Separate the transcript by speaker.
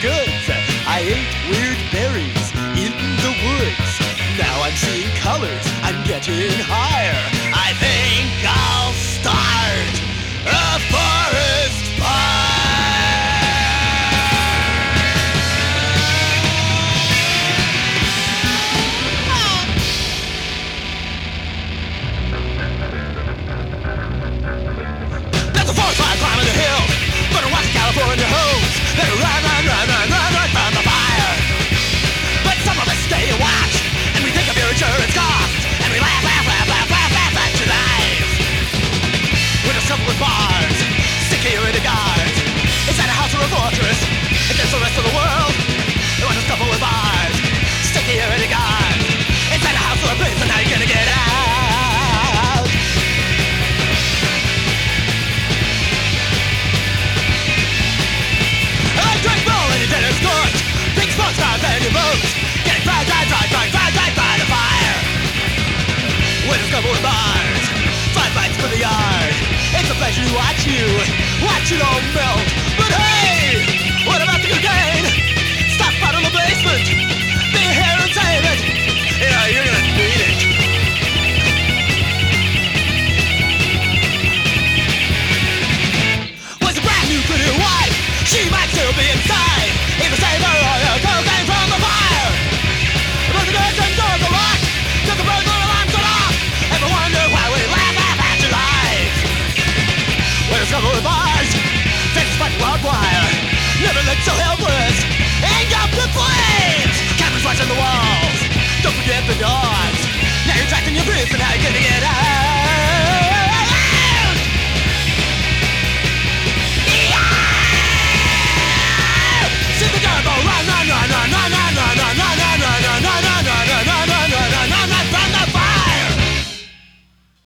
Speaker 1: goods. I ate weird berries in the woods. Now I'm seeing colors, I'm getting higher. I think I'll start a forest fire. There's a forest fire climbing the hill, but watch California homes. They run from the fire. But some of us stay and watch, and we think of your insurance costs, and we laugh at your lives. We're just covered with bars, security guards. Is that a house or a fortress? Against the rest of the world? We're just covered with bars, security guards. Is that a house or a prison? How you gonna get out? I drink bull and your dinner's cooked. Big smoke stars and your boats. Getting fried by the fire. We're just covered with bars, five bites for the yard. It's a pleasure to watch it all melt. But hey, what about the good gain? Stop out of the basement, be here and save it. Yeah, you're gonna need it. Was a brand new pretty wife, she might still be inside. Either save her or your cocaine from the fire. But the curtains doors are locked, cause the burglar alarm's gone off. Ever wonder why we laugh at your lives? We're just covered with bars, faces fighting wild wire. Never looked so helpless, hang up the flames. Cameras watching the walls, don't forget the dogs. Now you're trapped in your prison, how you gonna get